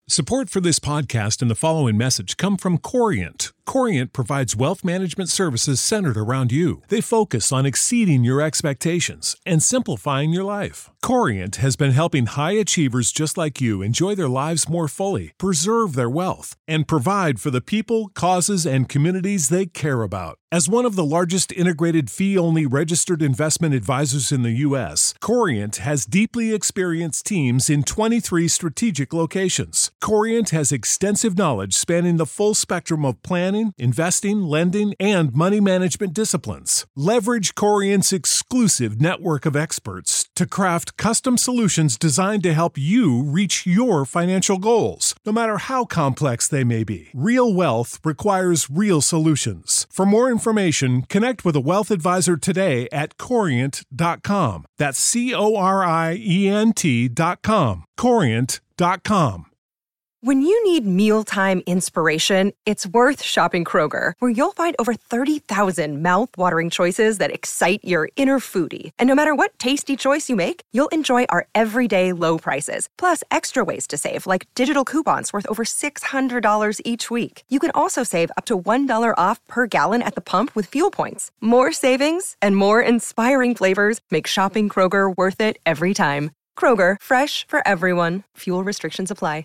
Support for this podcast and the following message come from Corient. Corient provides wealth management services centered around you. They focus on exceeding your expectations and simplifying your life. Corient has been helping high achievers just like you enjoy their lives more fully, preserve their wealth, and provide for the people, causes, and communities they care about. As one of the largest integrated fee-only registered investment advisors in the U.S., Corient has deeply experienced teams in 23 strategic locations. Corient has extensive knowledge spanning the full spectrum of planning, investing, lending, and money management disciplines. Leverage Corient's exclusive network of experts to craft custom solutions designed to help you reach your financial goals, no matter how complex they may be. Real wealth requires real solutions. For more information, connect with a wealth advisor today at Corient.com. That's Corient.com. Corient.com. When you need mealtime inspiration, it's worth shopping Kroger, where you'll find over 30,000 mouth-watering choices that excite your inner foodie. And no matter what tasty choice you make, you'll enjoy our everyday low prices, plus extra ways to save, like digital coupons worth over $600 each week. You can also save up to $1 off per gallon at the pump with fuel points. More savings and more inspiring flavors make shopping Kroger worth it every time. Kroger, fresh for everyone. Fuel restrictions apply.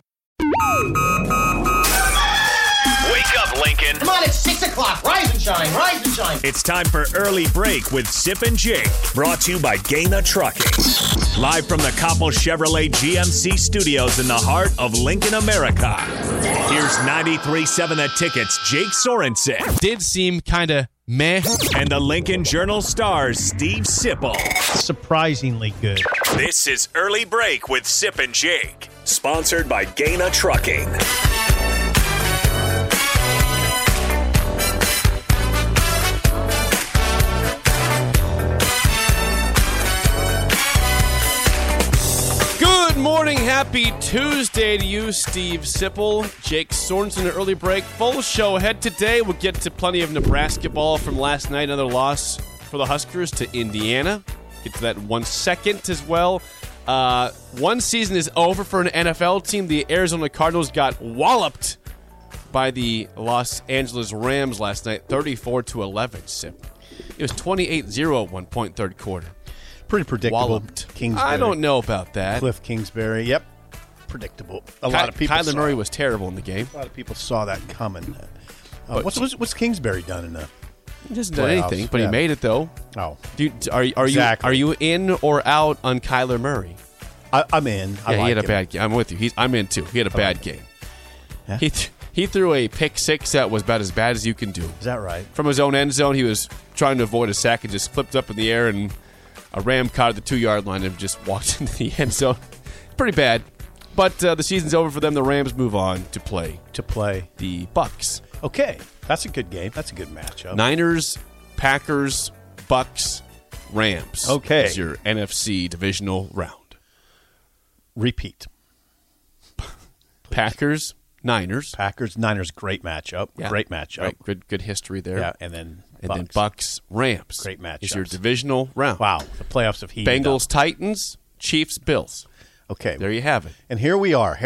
Wake up, Lincoln. Come on, it's 6 o'clock. Rise and shine, rise and shine. It's time for Early Break with Sip and Jake, brought to you by Gaina Trucking. Live from the Coppel Chevrolet GMC studios in the heart of Lincoln, America. Here's 93.7 The Ticket's Jake Sorensen. Did seem kind of meh. And the Lincoln Journal-Star's Steve Sipple. Surprisingly good. This is Early Break with Sip and Jake, sponsored by Gaina Trucking. Good morning, happy Tuesday to you, Steve Sipple, Jake Sorensen, Early Break. Full show ahead today. We'll get to plenty of Nebraska ball from last night. Another loss for the Huskers to Indiana. Get to that in 1 second as well. One season is over for an NFL team. The Arizona Cardinals got walloped by the Los Angeles Rams last night, 34-11. Sip. It was 28-0 at one point, third quarter. Pretty predictable. Walloped. Kingsbury. I don't know about that. Cliff Kingsbury. Yep. Predictable. A lot of people. Kyler Murray was terrible in the game. A lot of people saw that coming. What's Kingsbury done in the? He hasn't done anything, but he made it though. Oh, Are you in or out on Kyler Murray? I'm in. He had a bad game. I'm with you. I'm in too. He had a bad game. Yeah. He threw a pick six that was about as bad as you can do. Is that right? From his own end zone, he was trying to avoid a sack and just flipped up in the air, and a Ram caught at the 2-yard line and just walked into the end zone. Pretty bad. But the season's over for them. The Rams move on to play the Bucs. Okay. That's a good game. That's a good matchup. Niners, Packers, Bucs, Rams. Okay. Is your NFC divisional round. Repeat. Packers, Niners. Packers, Niners, great matchup. Yeah. Great matchup. Right. Good history there. Yeah, and then Bucs, Rams. Great matchup. Is your divisional round. Wow. The playoffs have heated Bengals, up. Titans, Chiefs, Bills. Okay. There you have it. And here we are.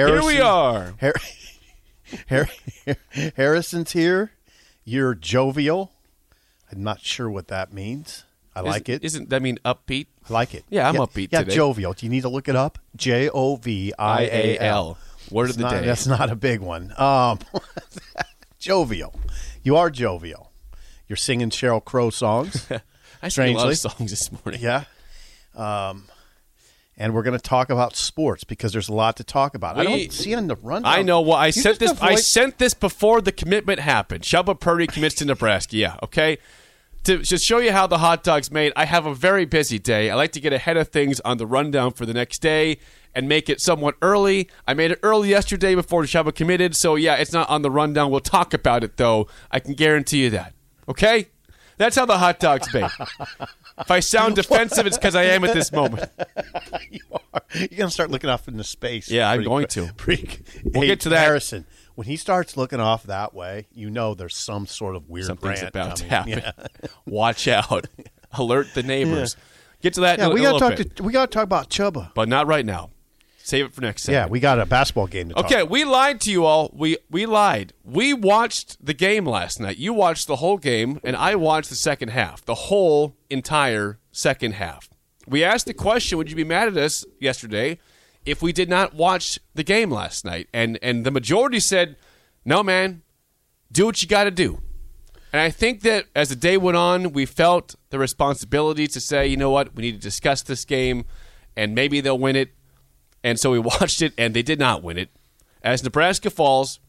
Harrison's here. You're jovial. I'm not sure what that means. I like it. Doesn't that mean upbeat? I like it. Yeah, I'm upbeat today. today. Jovial. Do you need to look it up? Jovial. Word of the day. That's not a big one. Jovial. You are jovial. You're singing Sheryl Crow songs. I sang a lot of songs this morning. Yeah. And we're going to talk about sports because there's a lot to talk about. I don't see it in the rundown. I know. Well, I sent this before the commitment happened. Shubba Purdy commits to Nebraska. Yeah, okay? To just show you how the hot dog's made, I have a very busy day. I like to get ahead of things on the rundown for the next day and make it somewhat early. I made it early yesterday before Shubba committed, so yeah, it's not on the rundown. We'll talk about it, though. I can guarantee you that. Okay? That's how the hot dog's made. If I sound defensive, it's because I am at this moment. You are. You're going to start looking off into space. Yeah, I'm going to. We'll get to that. Harrison, when he starts looking off that way, you know there's some sort of weird Something's rant about coming. to happen. Yeah. Watch out. Alert the neighbors. Get to that in a we little got bit. to talk about Chubba. But not right now. Save it for next segment. Yeah, we got a basketball game to talk Okay, about. we lied to you all. We lied. We watched the game last night. You watched the whole game, and I watched the second half, the whole entire second half. We asked the question, would you be mad at us yesterday if we did not watch the game last night? And the majority said, no, man, do what you got to do. And I think that as the day went on, we felt the responsibility to say, you know what, we need to discuss this game, and maybe they'll win it. And so we watched it, and they did not win it. As Nebraska falls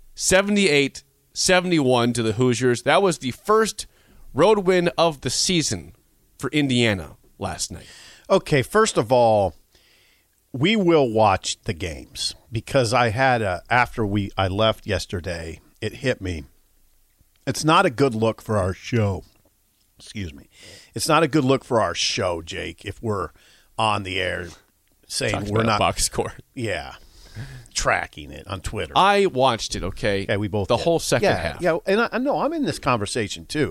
78-71 to the Hoosiers. That was the first road win of the season for Indiana last night. Okay, first of all, we will watch the games because I had after I left yesterday, it hit me. It's not a good look for our show. Excuse me. It's not a good look for our show, Jake, if we're on the air saying Talking we're about not box score. Yeah. Tracking it on Twitter. I watched it, okay? Yeah, we both the did. whole second half. Yeah, and I know I'm in this conversation too.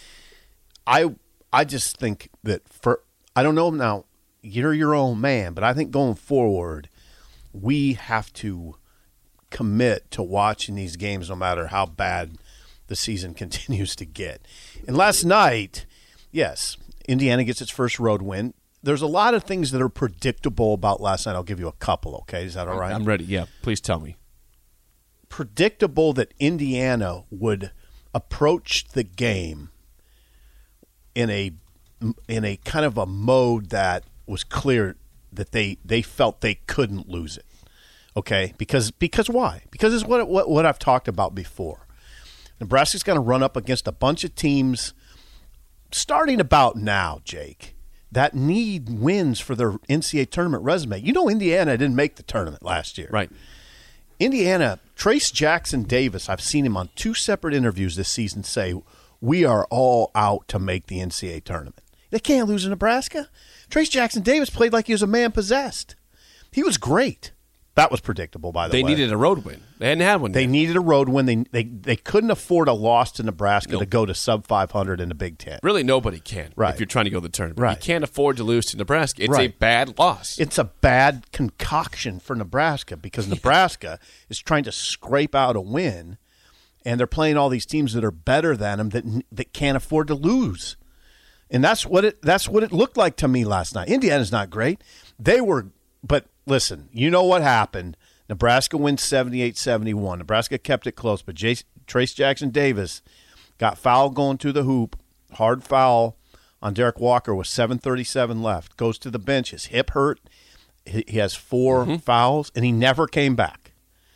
I just think that I don't know now, you're your own man, but I think going forward, we have to commit to watching these games no matter how bad the season continues to get. And last night, yes, Indiana gets its first road win. There's a lot of things that are predictable about last night. I'll give you a couple, okay? Is that all right? I'm ready. Yeah, please tell me. Predictable that Indiana would approach the game in a kind of a mode that was clear that they felt they couldn't lose it. Okay? Because why? Because it's what I've talked about before. Nebraska's going to run up against a bunch of teams starting about now, Jake, that need wins for their NCAA tournament resume. You know Indiana didn't make the tournament last year. Right. Indiana, Trace Jackson Davis, I've seen him on 2 separate interviews this season say, we are all out to make the NCAA tournament. They can't lose in Nebraska. Trace Jackson Davis played like he was a man possessed. He was great. That was predictable, by the way. They needed a road win. They hadn't had one They yet. needed a road win. They couldn't afford a loss to Nebraska to go to sub 500 in the Big Ten. Really, nobody can Right. if you're trying to go to the tournament. Right. You can't afford to lose to Nebraska. It's a Right. bad loss. It's a bad concoction for Nebraska because Nebraska is trying to scrape out a win, and they're playing all these teams that are better than them that can't afford to lose. And that's what it looked like to me last night. Indiana's not great. But listen, you know what happened. Nebraska wins 78-71. Nebraska kept it close, but Trace Jackson Davis got fouled going to the hoop, hard foul on Derek Walker with 7:37 left. Goes to the bench. His hip hurt. He has 4 fouls, and he never came back.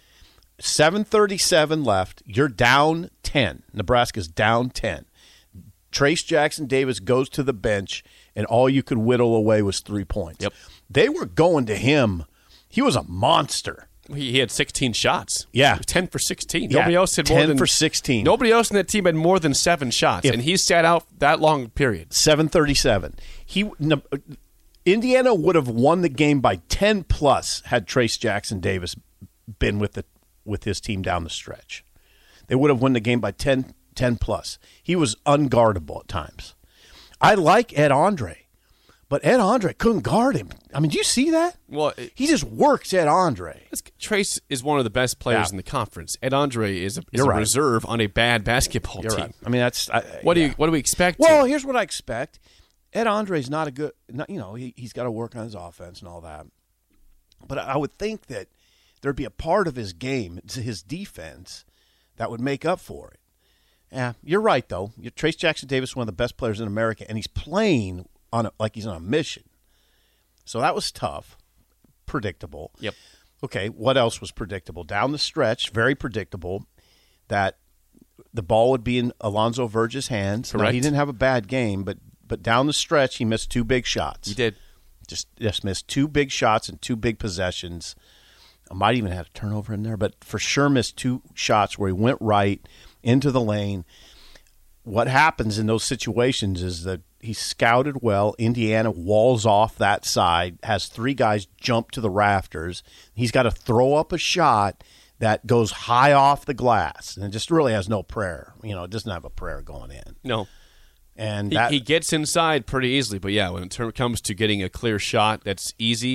7:37 left. You're down 10. Nebraska's down 10. Trace Jackson Davis goes to the bench, and all you could whittle away was 3 points. Yep. They were going to him. He was a monster. He had 16 shots. Yeah. He was 10 for 16. Yeah, Nobody else had more 10 than for 16. Nobody else in that team had more than 7 shots, Yeah. and he sat out that long period. 7:37. Indiana would have won the game by 10 plus had Trace Jackson Davis been with his team down the stretch. They would have won the game by 10 plus. He was unguardable at times. I like Ed Andre, but Ed Andre couldn't guard him. I mean, do you see that? Well, He just works Ed Andre. Trace is one of the best players Yeah. in the conference. Ed Andre is a You're right. reserve on a bad basketball You're team. right. I mean, What do we expect? Well, here's what I expect. Ed Andre's not a good, he's got to work on his offense and all that. But I would think that there'd be a part of his game, his defense, that would make up for it. Yeah, you're right, though. Trace Jackson Davis is one of the best players in America, and he's playing like he's on a mission. So that was tough, predictable. Yep. Okay, what else was predictable? Down the stretch, very predictable, that the ball would be in Alonzo Verge's hands. Now, Correct. he didn't have a bad game, but down the stretch, he missed 2 big shots. He did. Just missed 2 big shots and 2 big possessions. I might even have a turnover in there, but for sure missed 2 shots where he went right into the lane. What happens in those situations is that he scouted well. Indiana walls off that side, has 3 guys jump to the rafters. He's got to throw up a shot that goes high off the glass, and it just really has no prayer. It doesn't have a prayer going in. No. And He gets inside pretty easily, but yeah, when it comes to getting a clear shot that's easy,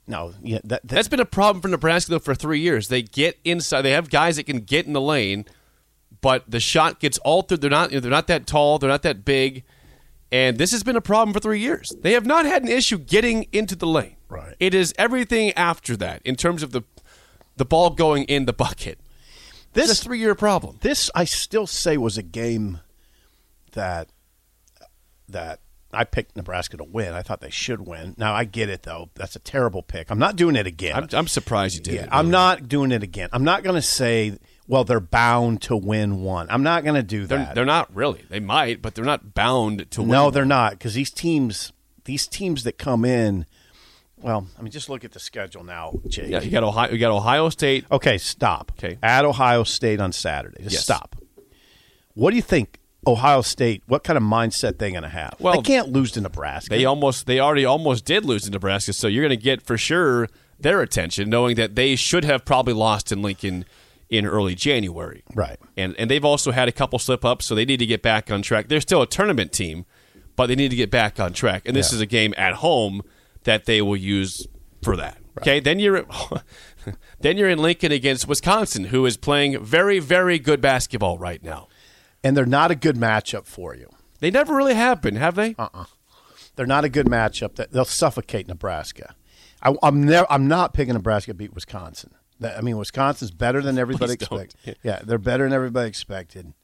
No, yeah, that's been a problem for Nebraska though for 3 years. They get inside. They have guys that can get in the lane, but the shot gets altered. They're not that tall. They're not that big, and this has been a problem for 3 years. They have not had an issue getting into the lane. Right. It is everything after that in terms of the ball going in the bucket. This is a 3-year problem. This I still say was a game that I picked Nebraska to win. I thought they should win. Now, I get it, though. That's a terrible pick. I'm not doing it again. I'm surprised you did it. I'm not doing it again. I'm not going to say, well, they're bound to win one. I'm not going to do that. They're not really. They might, but they're not bound to win. No, they're not, because these teams that come in, well, I mean, just look at the schedule now, Jake. Yeah, you got Ohio State. Okay, stop. Okay. At Ohio State on Saturday. Just Yes. stop. What do you think Ohio State, what kind of mindset they're going to have? Well, they can't lose to Nebraska. They already almost did lose to Nebraska, so you're going to get for sure their attention, knowing that they should have probably lost in Lincoln in early January. Right. And they've also had a couple slip-ups, so they need to get back on track. They're still a tournament team, but they need to get back on track. And this is a game at home that they will use for that. Right. Okay, then you're in Lincoln against Wisconsin, who is playing very, very good basketball right now. And they're not a good matchup for you. They never really have been, have they? They're not a good matchup. They'll suffocate Nebraska. I'm not picking Nebraska to beat Wisconsin. I mean, Wisconsin's better than everybody expected. Yeah, they're better than everybody expected.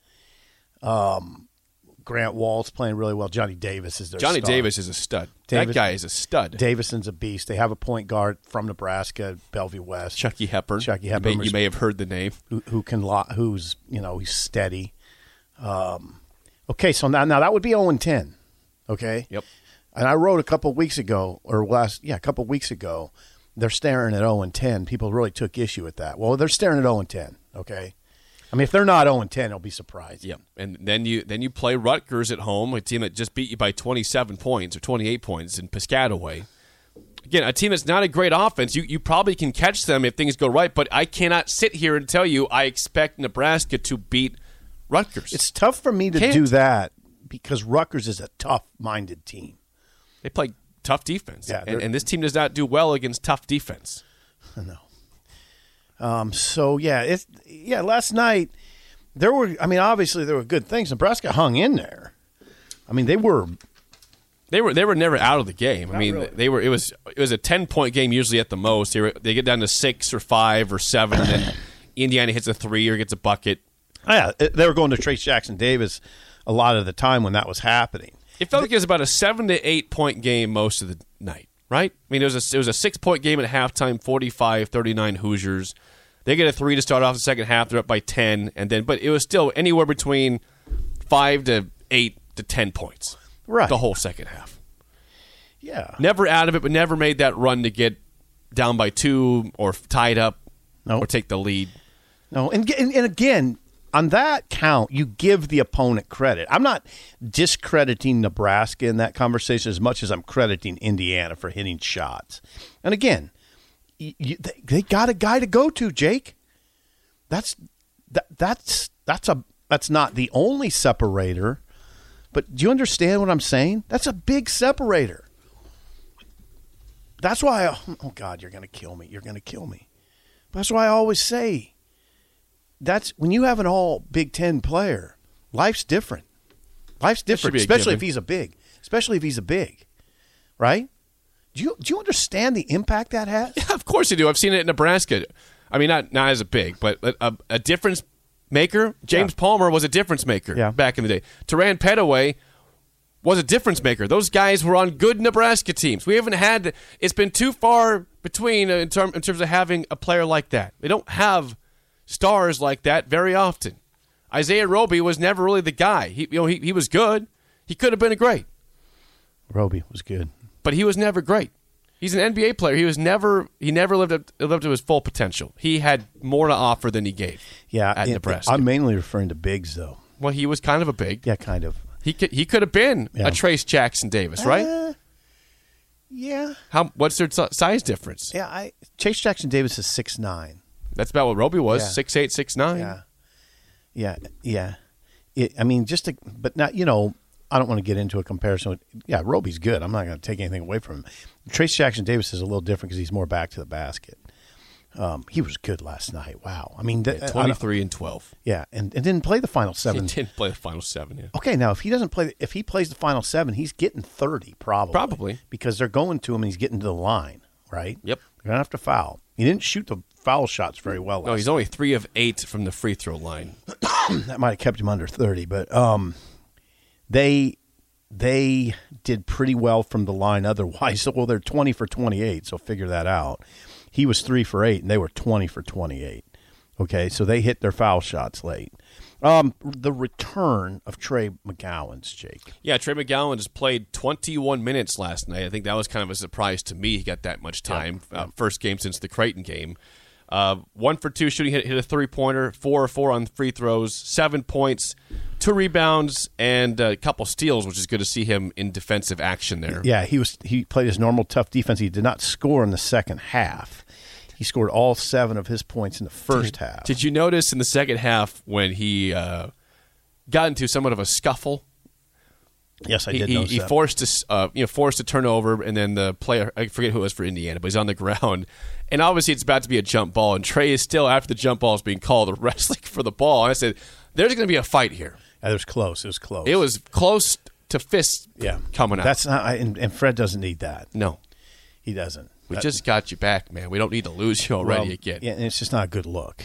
Grant Wall's playing really well. Johnny Davis is their star. Johnny Davis is a stud. That guy is a stud. Davison's a beast. They have a point guard from Nebraska, Bellevue West. Chucky Hepburn. You may have heard the name. Who's he's steady. Okay, so now that would be 0-10. Okay. Yep. And I wrote a couple weeks ago, they're staring at 0-10. People really took issue with that. Well, they're staring at 0-10. Okay. I mean, if they're not 0-10, I'll be surprised. Yep. And then you play Rutgers at home, a team that just beat you by 27 points or 28 points in Piscataway. Again, a team that's not a great offense. You probably can catch them if things go right, but I cannot sit here and tell you I expect Nebraska to beat Rutgers. It's tough for me to do that because Rutgers is a tough-minded team. They play tough defense, and this team does not do well against tough defense. No. Last night obviously there were good things. Nebraska hung in there. I mean, they were never out of the game. It was a 10-point game usually at the most. They get down to 6 or 5 or 7, and then Indiana hits a 3 or gets a bucket. Oh, yeah, they were going to Trace Jackson Davis a lot of the time when that was happening. It felt like it was about a 7 to 8 point game most of the night, right? I mean, it was a 6-point game at halftime, 45-39 Hoosiers. They get a 3 to start off the second half. They're up by 10, but it was still anywhere between 5 to 8 to 10 points, right? The whole second half. Yeah, never out of it, but never made that run to get down by 2 or tied up or take the lead. No, and again. On that count, you give the opponent credit. I'm not discrediting Nebraska in that conversation as much as I'm crediting Indiana for hitting shots. And again, they got a guy to go to, Jake. That's not the only separator, but do you understand what I'm saying? That's a big separator. That's why oh God, you're going to kill me. You're going to kill me. That's why I always say, that's when you have an all Big Ten player, life's different. Life's different, especially if he's a big. Right? Do you understand the impact that has? Yeah, of course you do. I've seen it in Nebraska. I mean, not as a big, but a difference maker. James Palmer was a difference maker back in the day. Teran Petaway was a difference maker. Those guys were on good Nebraska teams. We haven't had. It's been too far between in terms of having a player like that. They don't have stars like that very often. Isaiah Roby was never really the guy. He was good. He could have been great. Roby was good, but he was never great. He's an NBA player. He never lived up to his full potential. He had more to offer than he gave. Yeah, at Nebraska. I'm mainly referring to bigs, though. Well, he was kind of a big. Yeah, kind of. He could have been a Trace Jackson Davis, right? Yeah. What's their size difference? Yeah, Chase Jackson Davis is 6'9". That's about what Roby was, 6'8", 6'9". Yeah. I mean, but not, I don't want to get into a comparison with, Roby's good. I'm not going to take anything away from him. Trace Jackson-Davis is a little different because he's more back to the basket. He was good last night. Wow. I mean, 23 and 12. Yeah, and didn't play the final 7. He didn't play the final 7, yeah. Okay, now if he plays the final 7, he's getting 30 probably. Probably. Because they're going to him and he's getting to the line, right? Yep. They're going to have to foul. He didn't shoot the foul shots very well. No, he's only 3 of 8 from the free throw line. That might have kept him under 30, but they did pretty well from the line otherwise. So, well, they're 20 for 28, so figure that out. He was 3 for 8, and they were 20 for 28. Okay, so they hit their foul shots late. The return of Trey McGowan's, Jake. Yeah, Trey McGowan has played 21 minutes last night. I think that was kind of a surprise to me. He got that much time. First game since the Creighton game. 1 for 2 shooting, hit a 3-pointer, 4 for 4 on free throws, 7 points, 2 rebounds, and a couple steals, which is good to see him in defensive action there. Yeah, he played his normal tough defense. He did not score in the second half. He scored all 7 of his points in the first half. Did you notice in the second half when he got into somewhat of a scuffle? Yes, I did notice that. He forced a turnover, and then the player, I forget who it was for Indiana, but he's on the ground. And obviously it's about to be a jump ball, and Trey is still, after the jump ball is being called, wrestling for the ball. And I said, there's going to be a fight here. It was close. It was close to fists coming out. That's not, and Fred doesn't need that. No. He doesn't. We just got you back, man. We don't need to lose you already again. Yeah, and it's just not a good look.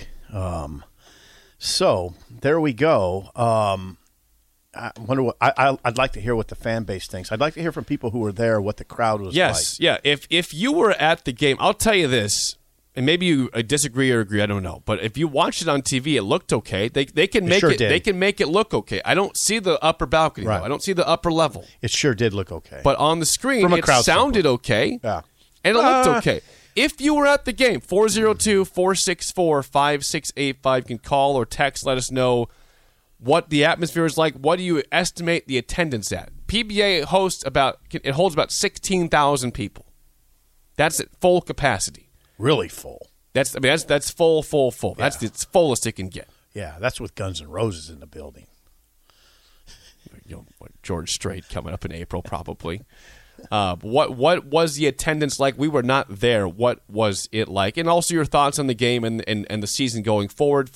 So there we go. I wonder what I'd like to hear what the fan base thinks. I'd like to hear from people who were there what the crowd was like. Yes, yeah. If you were at the game, I'll tell you this, and maybe you disagree or agree, I don't know. But if you watched it on TV, it looked okay. They can make it. They can make it look okay. I don't see the upper balcony. Right. Though. I don't see the upper level. It sure did look okay. But on the screen, it sounded okay. Yeah, and it looked okay. If you were at the game, 402-464-5685, you can call or text. Let us know what the atmosphere is like. What do you estimate the attendance at? PBA holds about 16,000 people. That's at full capacity. Really full. That's full. Yeah. That's the fullest it can get. Yeah, that's with Guns N' Roses in the building. George Strait coming up in April probably. What was the attendance like? We were not there. What was it like? And also your thoughts on the game and the season going forward.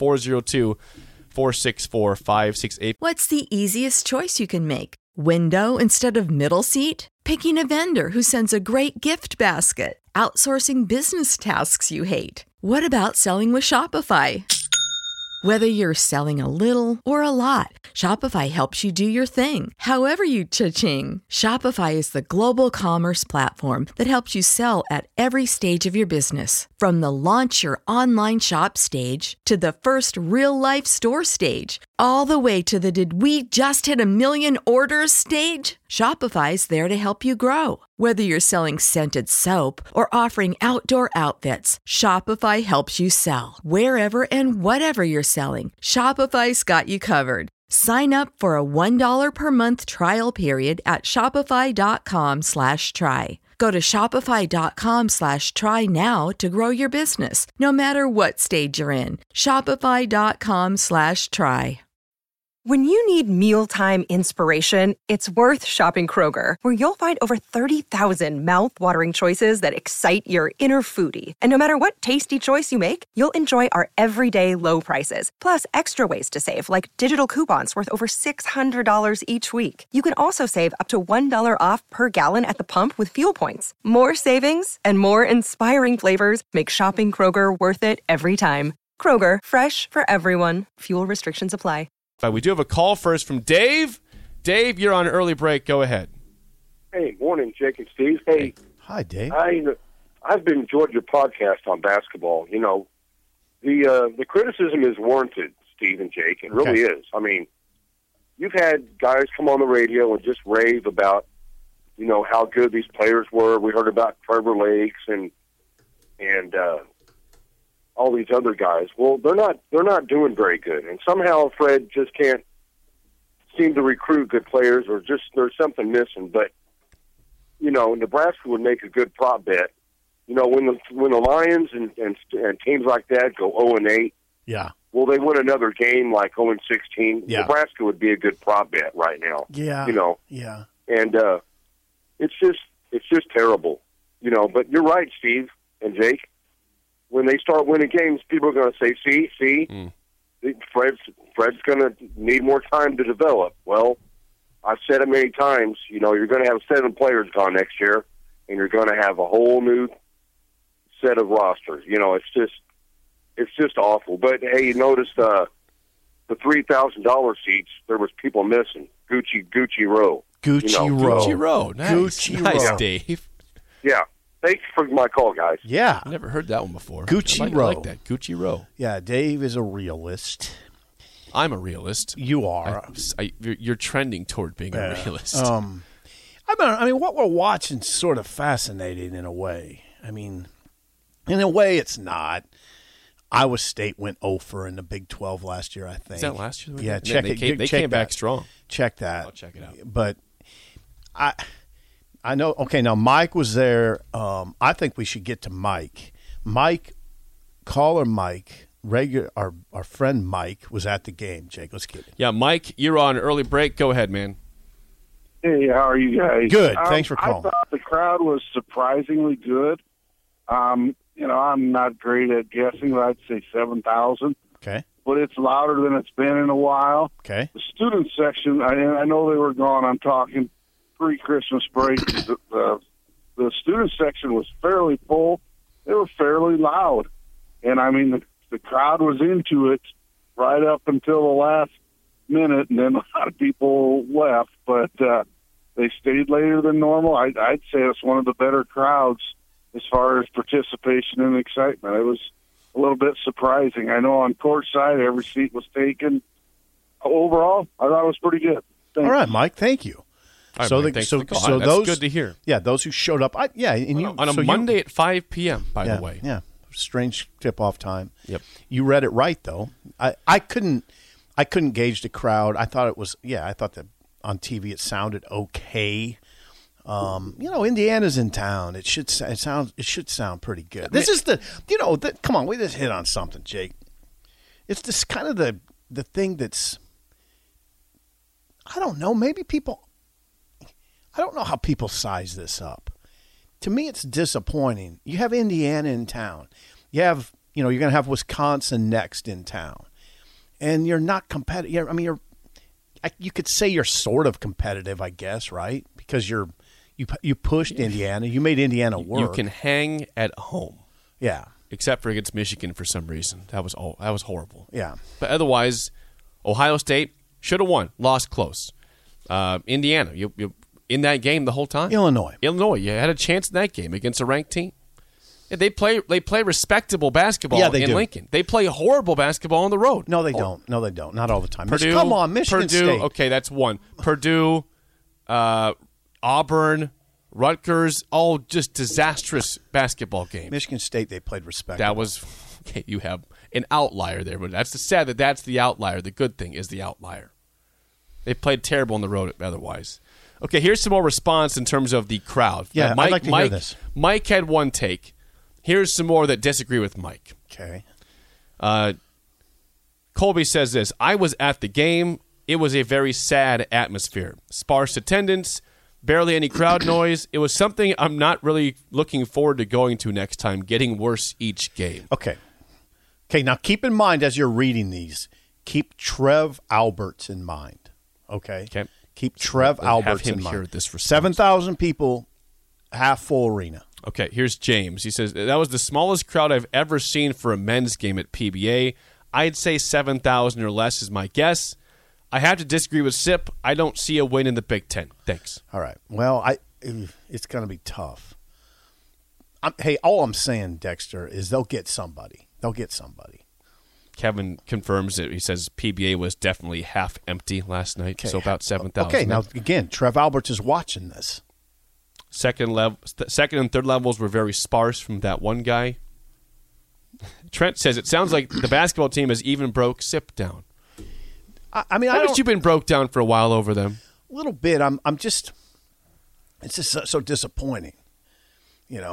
402-464-5685. What's the easiest choice you can make? Window instead of middle seat? Picking a vendor who sends a great gift basket? Outsourcing business tasks you hate? What about selling with Shopify? Whether you're selling a little or a lot, Shopify helps you do your thing, however you cha-ching. Shopify is the global commerce platform that helps you sell at every stage of your business. From the launch your online shop stage to the first real-life store stage, all the way to the did we just hit 1 million orders stage. Shopify's there to help you grow. Whether you're selling scented soap or offering outdoor outfits, Shopify helps you sell. Wherever and whatever you're selling, Shopify's got you covered. Sign up for a $1 per month trial period at shopify.com/try. Go to shopify.com/try now to grow your business, no matter what stage you're in. Shopify.com/try. When you need mealtime inspiration, it's worth shopping Kroger, where you'll find over 30,000 mouth-watering choices that excite your inner foodie. And no matter what tasty choice you make, you'll enjoy our everyday low prices, plus extra ways to save, like digital coupons worth over $600 each week. You can also save up to $1 off per gallon at the pump with fuel points. More savings and more inspiring flavors make shopping Kroger worth it every time. Kroger, fresh for everyone. Fuel restrictions apply. We do have a call first from Dave. Dave, you're on early break. Go ahead. Hey, morning, Jake and Steve. Hey. Hi, Dave. I've been enjoying your podcast on basketball. You know, the criticism is warranted, Steve and Jake. It really is. I mean, you've had guys come on the radio and just rave about, you know, how good these players were. We heard about Trevor Lakes and all these other guys. Well, they're not doing very good, and somehow Fred just can't seem to recruit good players, or just there's something missing. But you know, Nebraska would make a good prop bet. You know, when the Lions and teams like that go 0-8, yeah, will they win another game like 0-16? Yeah. Nebraska would be a good prop bet right now. Yeah. Yeah. And it's just terrible. But you're right, Steve and Jake. When they start winning games, people are going to say, see, Fred's going to need more time to develop. Well, I've said it many times, you're going to have 7 players gone next year, and you're going to have a whole new set of rosters. It's just awful. But, hey, you noticed the $3,000 seats, there was people missing. Gucci Row. Gucci Row. Nice. Gucci nice, Row. Dave. Yeah. Thanks for my call, guys. Yeah. I never heard that one before. Gucci I Row. like that. Gucci Row. Yeah, Dave is a realist. I'm a realist. You are. You're trending toward being a realist. I mean, what we're watching is sort of fascinating in a way. I mean, in a way, it's not. Iowa State went 0 in the Big 12 last year, I think. Is that last year? Yeah, check it. They check came that. back strong. Check that. I'll check it out. But I know. Okay, now Mike was there. I think we should get to Mike. Caller Mike, our friend Mike was at the game. Jake, let's get it. Yeah, Mike, you're on early break. Go ahead, man. Hey, how are you guys? Good. Thanks for calling. I thought the crowd was surprisingly good. I'm not great at guessing, but I'd say 7,000. Okay. But it's louder than it's been in a while. Okay. The student section, I know they were gone. I'm talking pre-Christmas break. The student section was fairly full. They were fairly loud. And, I mean, the crowd was into it right up until the last minute, and then a lot of people left. But they stayed later than normal. I'd say it's one of the better crowds as far as participation and excitement. It was a little bit surprising. I know on court side, every seat was taken. Overall, I thought it was pretty good. Thanks. All right, Mike. Thank you. All right, So Mike, the- thanks so- for the call. so That's those- good to hear. Yeah, those who showed up. On a Monday at 5 p.m., by the way. Yeah, strange tip-off time. Yep. You read it right, though. I couldn't gauge the crowd. I thought that on TV it sounded okay. Indiana's in town. It should sound pretty good. This is come on, we just hit on something, Jake. It's this kind of the thing that's, I don't know, I don't know how people size this up. To me, it's disappointing. You have Indiana in town. You have, you're going to have Wisconsin next in town. And you're not competitive. I mean, you could say you're sort of competitive, I guess, right? Because you pushed Indiana. You made Indiana work. You can hang at home. Yeah. Except for against Michigan for some reason. That was horrible. Yeah. But otherwise, Ohio State should have won. Lost close. Indiana, you in that game the whole time. Illinois, you had a chance in that game against a ranked team. Yeah, they play respectable basketball in Lincoln. They play horrible basketball on the road. No, they don't. No, they don't. Not all the time. Purdue, Come on, Michigan Purdue, State. Okay, that's one. Purdue, Auburn, Rutgers, all just disastrous basketball games. Michigan State, they played respectable. That was okay, you have an outlier there, but that's sad that's the outlier. The good thing is the outlier. They played terrible on the road otherwise. Okay, here's some more response in terms of the crowd. Yeah, I'd like to hear this. Mike had one take. Here's some more that disagree with Mike. Okay. Colby says this. I was at the game. It was a very sad atmosphere. Sparse attendance, barely any crowd noise. It was something I'm not really looking forward to going to next time, getting worse each game. Okay, now keep in mind as you're reading these, keep Trev Alberts in mind. Okay? Keep Trev Alberts in mind. Hear this 7,000 people, half full arena. Okay, here's James. He says, that was the smallest crowd I've ever seen for a men's game at PBA. I'd say 7,000 or less is my guess. I have to disagree with Sip. I don't see a win in the Big Ten. Thanks. All right. Well, it's going to be tough. All I'm saying, Dexter, is they'll get somebody. Kevin confirms it. He says PBA was definitely half empty last night, so about 7,000. Okay, now, again, Trev Alberts is watching this. Second and third levels were very sparse from that one guy. Trent says, it sounds like the basketball team has even broke Sip down. Haven't you been broke down for a while over them? A little bit. It's just so disappointing.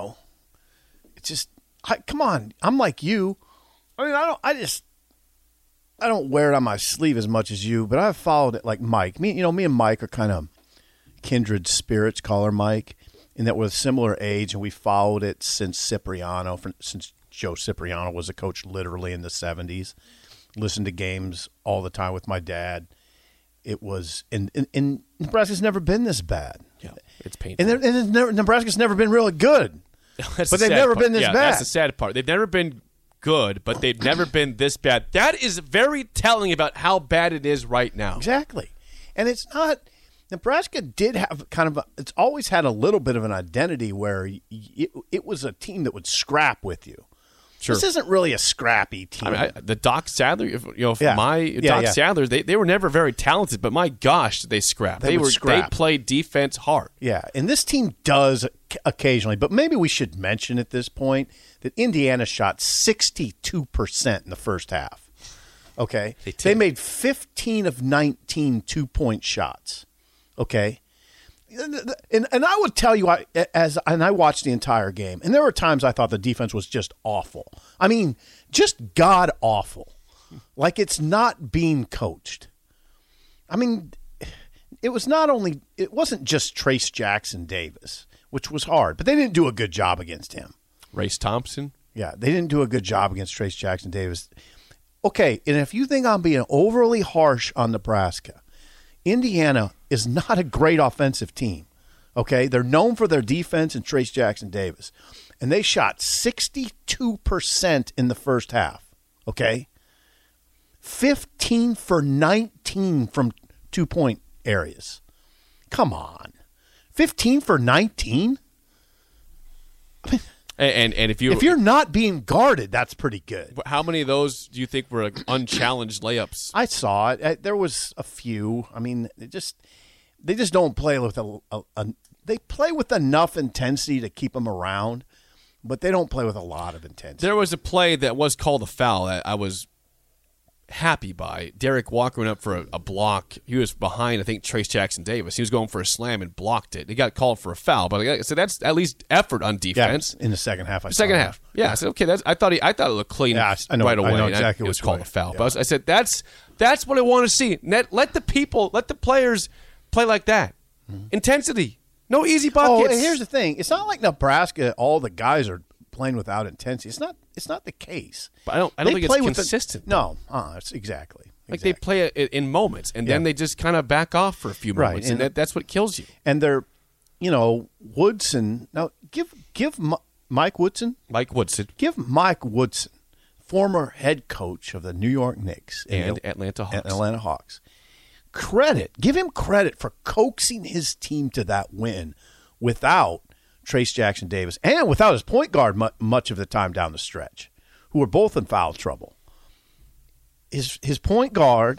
It's just, come on. I'm like you. I I don't wear it on my sleeve as much as you, but I've followed it like Mike. Me and Mike are kind of kindred spirits, call her Mike, in that we're a similar age, and we followed it since since Joe Cipriano was a coach literally in the 70s. Listened to games all the time with my dad. It was – and Nebraska's never been this bad. Yeah, it's painful. And Nebraska's never been really good. But they've never been this bad. That's the sad part. They've never been good, but they've never been this bad. That is very telling about how bad it is right now. Exactly. And it's not – Nebraska did have kind of – it's always had a little bit of an identity where it was a team that would scrap with you. Sure. This isn't really a scrappy team. I mean, the Doc Sadler, Sadler, they were never very talented, but my gosh, did they scrap. They played defense hard. Yeah, and this team does occasionally, but maybe we should mention at this point that Indiana shot 62% in the first half. Okay? They made 15 of 19 two-point shots. Okay? And I would tell you, I watched the entire game, and there were times I thought the defense was just awful. I mean, just god-awful. Like it's not being coached. I mean, it wasn't just Trace Jackson Davis, which was hard, but they didn't do a good job against him. Race Thompson? Yeah, they didn't do a good job against Trace Jackson Davis. Okay, and if you think I'm being overly harsh on Nebraska, Indiana is not a great offensive team, okay? They're known for their defense and Trace Jackson Davis, and they shot 62% in the first half, okay? 15 for 19 from two-point areas. Come on. 15 for 19? I mean, and if you're not being guarded, that's pretty good. How many of those do you think were unchallenged layups? I saw it. There was a few. I mean, they just don't play with they play with enough intensity to keep them around, but they don't play with a lot of intensity. There was a play that was called a foul that I was happy by. Derek Walker went up for a block. He was behind, I think, Trace Jackson Davis. He was going for a slam and blocked it. He got called for a foul, but so that's at least effort on defense. Yeah, in the second half. Second half. Yeah, I said, okay, I thought it looked clean right away. I know exactly it was called a foul. Yeah. But I said that's what I want to see. Let the players play like that. Mm-hmm. Intensity. No easy buckets. Oh, and here's the thing. It's not like Nebraska, all the guys are playing without intensity. It's not the case. But I don't think it's consistent. No, it's exactly. Like they play it in moments, and then they just kind of back off for a few moments, and that's what kills you. And they're, Woodson. Now give Mike Woodson. Give Mike Woodson, former head coach of the New York Knicks and Atlanta Hawks, credit. Give him credit for coaxing his team to that win without Trace Jackson Davis and without his point guard much of the time down the stretch, who were both in foul trouble. His point guard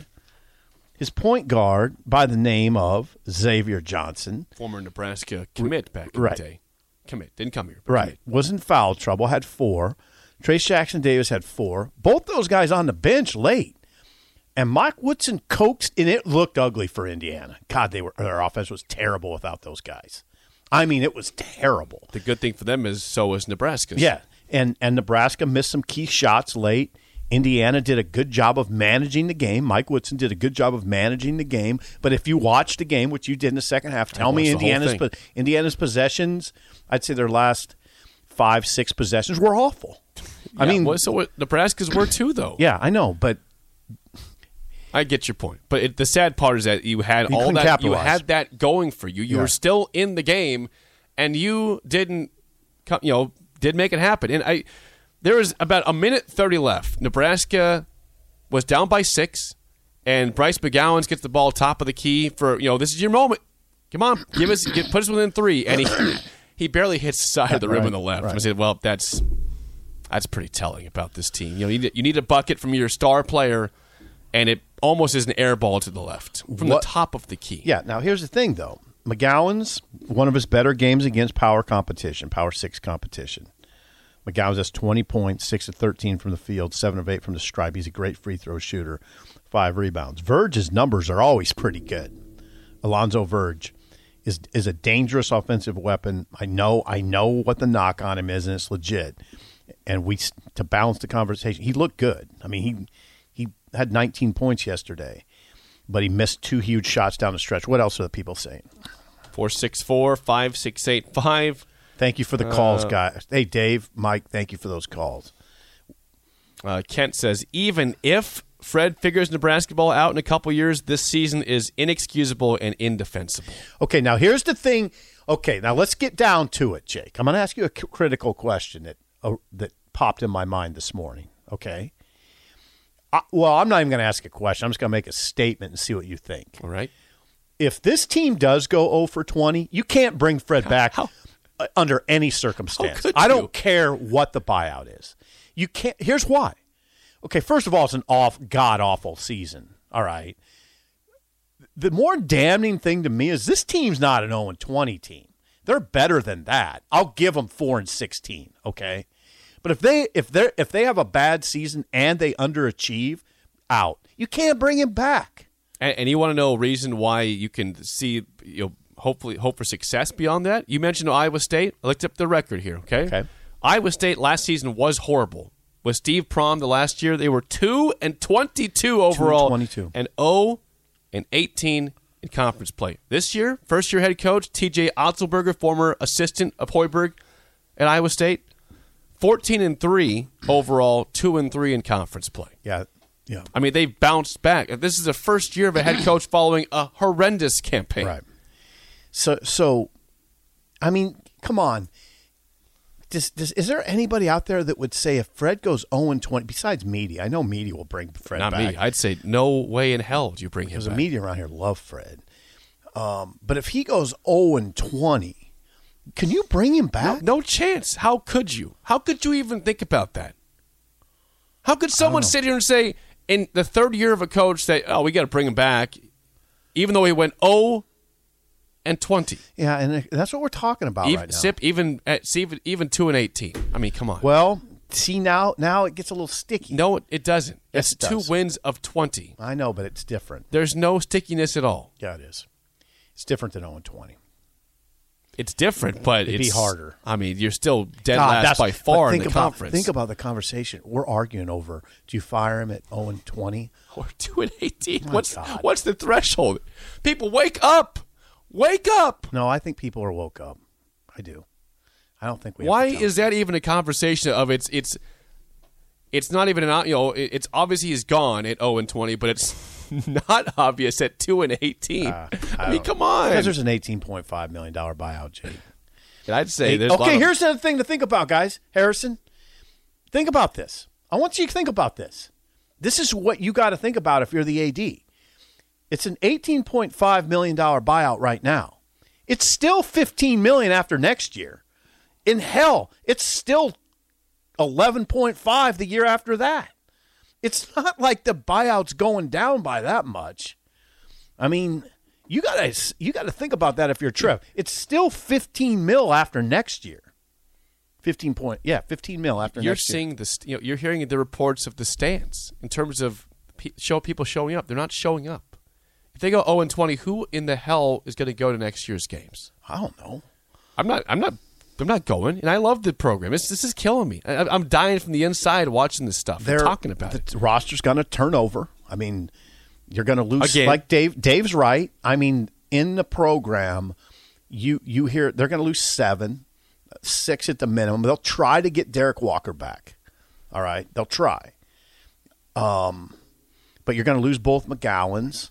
by the name of Xavier Johnson, former Nebraska commit back in the day. Didn't come here. Right. Was in foul trouble, had 4. Trace Jackson Davis had 4. Both those guys on the bench late. And Mike Woodson coaxed, and it looked ugly for Indiana. God, their offense was terrible without those guys. I mean, it was terrible. The good thing for them is so was Nebraska's. Yeah, and Nebraska missed some key shots late. Indiana did a good job of managing the game. Mike Woodson did a good job of managing the game. But if you watched the game, which you did in the second half, tell me Indiana's possessions, I'd say their last 5-6 possessions were awful. Yeah, I mean, so Nebraska's were too, though. Yeah, I know, but I get your point, but the sad part is that you had all that. Capitalize. You had that going for you. You were still in the game, and you didn't make it happen. And there was about a minute 30 left. Nebraska was down by 6, and Bryce McGowan gets the ball top of the key for this is your moment. Come on, put us within 3, and he barely hits the side of the rim on the left. Right. I said, well, that's pretty telling about this team. You need a bucket from your star player. And it almost is an air ball to the left from the top of the key. Yeah. Now, here's the thing, though. McGowan's one of his better games against Power 6 competition. McGowan's has 20 points, 6 of 13 from the field, 7 of 8 from the stripe. He's a great free throw shooter, 5 rebounds. Verge's numbers are always pretty good. Alonzo Verge is a dangerous offensive weapon. I know what the knock on him is, and it's legit. And to balance the conversation, he looked good. I mean, he had 19 points yesterday, but he missed 2 huge shots down the stretch. What else are the people saying? 464-5685. Thank you for the calls, guys. Hey, Dave, Mike, thank you for those calls. Kent says, even if Fred figures Nebraska ball out in a couple years, this season is inexcusable and indefensible. Okay, now here's the thing. Okay, now let's get down to it, Jake. I'm going to ask you a critical question that popped in my mind this morning, okay? Well, I'm not even going to ask a question. I'm just going to make a statement and see what you think. All right. If this team does go 0 for 20, you can't bring Fred back under any circumstance. I don't care what the buyout is. You can't. Here's why. Okay, first of all, it's an god-awful season. All right. The more damning thing to me is this team's not an 0-20 team. They're better than that. I'll give them 4-16. Okay. But if they have a bad season and they underachieve, out. You can't bring him back. And you want to know a reason why you can see, hopefully hope for success beyond that? You mentioned Iowa State. I looked up the record here, okay? Iowa State last season was horrible. With Steve Prohm the last year, they were 2-22 overall. 2-22. And 0-18 in conference play. This year, first-year head coach, TJ Otzelberger, former assistant of Hoiberg at Iowa State, 14-3 overall, 2-3 in conference play. Yeah. I mean, they've bounced back. This is the first year of a head coach following a horrendous campaign. Right. So, I mean, come on. Is there anybody out there that would say if Fred goes 0-20, besides media? I know media will bring Fred back. Not me. I'd say no way in hell do you bring him back. Because the media around here love Fred. But if he goes 0-20, can you bring him back? No chance. How could you? How could you even think about that? How could someone sit here and say in the third year of a coach that, we got to bring him back, even though he went 0-20? Yeah, and that's what we're talking about right now. Even 2-18. I mean, come on. Well, see, now it gets a little sticky. No, it doesn't. Yes, it's 2 wins of 20. I know, but it's different. There's no stickiness at all. Yeah, it is. It's different than 0-20. It's different, but it'd be harder. I mean, you're still dead last by far in the conference. Think about the conversation. We're arguing over, do you fire him at 0-20? Or 2-18? What's the threshold? People, wake up! Wake up! No, I think people are woke up. I do. I don't think we. Why is that even a conversation of it's not even it's obviously he's gone at 0-20, but it's not obvious at 2-18. I mean, come on. Because there's an $18.5 million buyout, Jake. And I'd say there's here's the thing to think about, guys. Harrison, think about this. I want you to think about this. This is what you got to think about if you're the AD. It's an $18.5 million buyout right now. It's still $15 million after next year. In hell, it's still $11.5 the year after that. It's not like the buyout's going down by that much. I mean, you gotta think about that if you're Trev. It's still $15 million after next year. $15 million after next year. You're hearing the reports of the stands in terms of people showing up. They're not showing up. If they go 0-20, who in the hell is going to go to next year's games? I don't know. I'm not going, and I love the program. This is killing me. I'm dying from the inside watching this stuff. They're talking about it. The roster's going to turn over. I mean, you're going to lose. Again. Like Dave's right. I mean, in the program, you hear they're going to lose 7, 6 at the minimum. They'll try to get Derek Walker back. All right, they'll try. But you're going to lose both McGowans.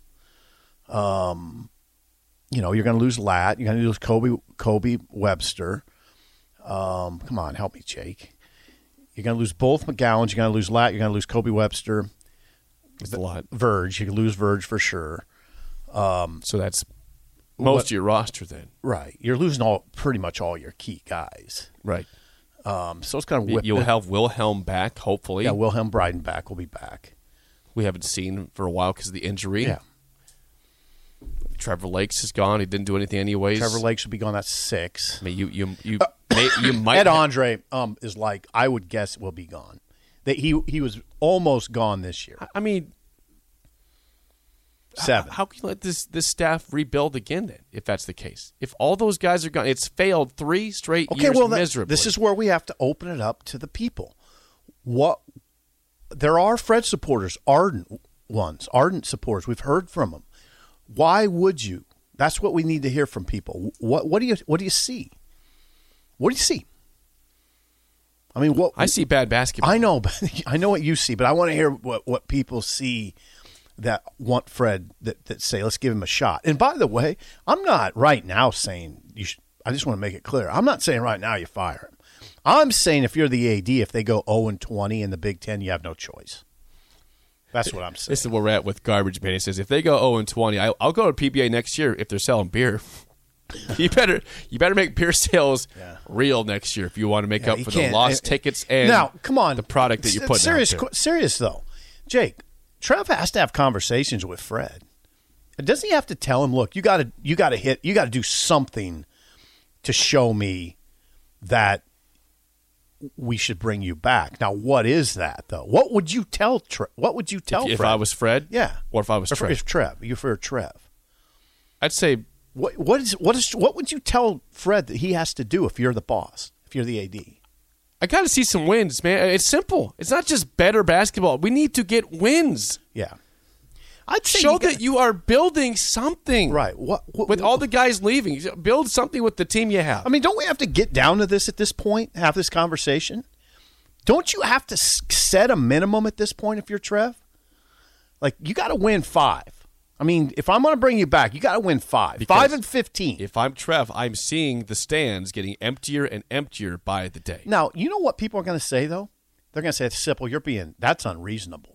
You're going to lose Latt. You're going to lose Kobe Webster. Come on, help me, Jake. You're going to lose both McGowans. You're going to lose Latt. You're going to lose Kobe Webster. That's a lot. Verge. You can lose Verge for sure. So that's most of your roster then. Right. You're losing pretty much all your key guys. Right. So it's going to whip. You'll have Wilhelm back, hopefully. Yeah, Wilhelm Breidenbach will be back. We haven't seen for a while because of the injury. Yeah. Trevor Lakes is gone. He didn't do anything anyways. Trevor Lakes should be gone. That's 6. I mean, you might. Ed Andre is like, I would guess will be gone. That he was almost gone this year. I mean, 7. How can you let this staff rebuild again then, if that's the case? If all those guys are gone, it's failed 3 straight years miserably. This is where we have to open it up to the people. There are Fred supporters, ardent. ones, ardent supporters. We've heard from them. Why would you? That's what we need to hear from people. What do you see? What do you see? I mean, what I see bad basketball. I know what you see, but I want to hear what people see that want Fred that say, let's give him a shot. And by the way, I'm not right now saying you should. I just want to make it clear. I'm not saying right now you fire him. I'm saying if you're the AD, if they go 0-20 in the Big Ten, you have no choice. That's what I'm saying. This is where we're at with Garbage Man. He says, if they go 0-20, I'll go to PBA next year if they're selling beer. You better make beer sales real next year if you want to make up for the lost tickets and now, come on, the product that you put out there. Serious, though. Jake, Trev has to have conversations with Fred. Doesn't he have to tell him, look, you got to do something to show me that we should bring you back. Now, what is that, though? What would you tell Fred? If I was Fred? Yeah. Or if I was Trev? If Trev. You for Trev. I'd say... What would you tell Fred that he has to do if you're the boss, if you're the AD? I got to see some wins, man. It's simple. It's not just better basketball. We need to get wins. Yeah. I'd say show that you are building something. Right. With all the guys leaving, build something with the team you have. I mean, don't we have to get down to this at this point, have this conversation? Don't you have to set a minimum at this point if you're Trev? Like, you got to win 5. I mean, if I'm going to bring you back, you got to win 5. Because 5 and 15. If I'm Trev, I'm seeing the stands getting emptier and emptier by the day. Now, you know what people are going to say, though? They're going to say, Sipple, that's unreasonable.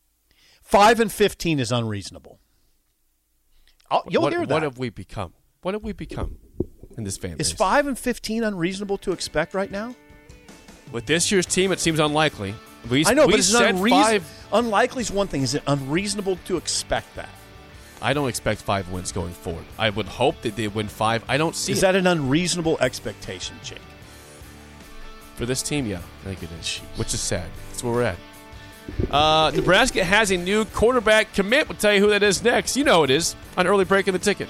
5 and 15 is unreasonable. You'll hear that. What have we become? What have we become in this fan base? Is 5 and 15 unreasonable to expect right now? With this year's team, it seems unlikely. I know, but it's unlikely is one thing. Is it unreasonable to expect that? I don't expect 5 wins going forward. I would hope that they win 5. I don't see it. Is that an unreasonable expectation, Jake? For this team, yeah. I think it is. Which is sad. That's where we're at. Nebraska has a new quarterback commit. We'll tell you who that is next. You know who it is on Early Break in the Ticket.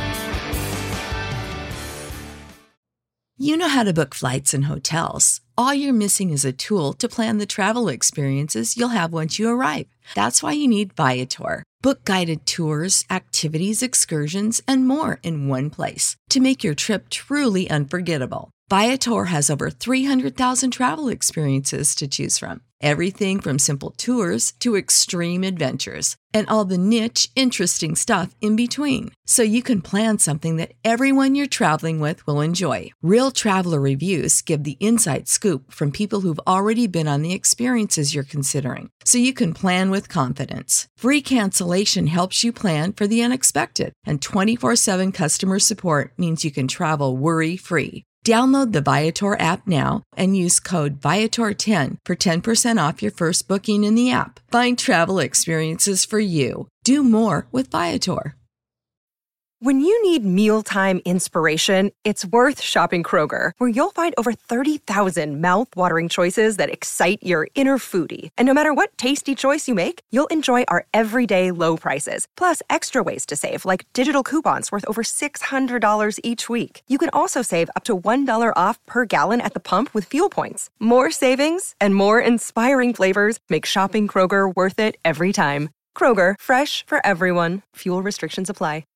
You know how to book flights and hotels. All you're missing is a tool to plan the travel experiences you'll have once you arrive. That's why you need Viator. Book guided tours, activities, excursions, and more in one place to make your trip truly unforgettable. Viator has over 300,000 travel experiences to choose from. Everything from simple tours to extreme adventures and all the niche, interesting stuff in between. So you can plan something that everyone you're traveling with will enjoy. Real traveler reviews give the inside scoop from people who've already been on the experiences you're considering. So you can plan with confidence. Free cancellation helps you plan for the unexpected. And 24/7 customer support means you can travel worry-free. Download the Viator app now and use code Viator10 for 10% off your first booking in the app. Find travel experiences for you. Do more with Viator. When you need mealtime inspiration, it's worth shopping Kroger, where you'll find over 30,000 mouth-watering choices that excite your inner foodie. And no matter what tasty choice you make, you'll enjoy our everyday low prices, plus extra ways to save, like digital coupons worth over $600 each week. You can also save up to $1 off per gallon at the pump with fuel points. More savings and more inspiring flavors make shopping Kroger worth it every time. Kroger, fresh for everyone. Fuel restrictions apply.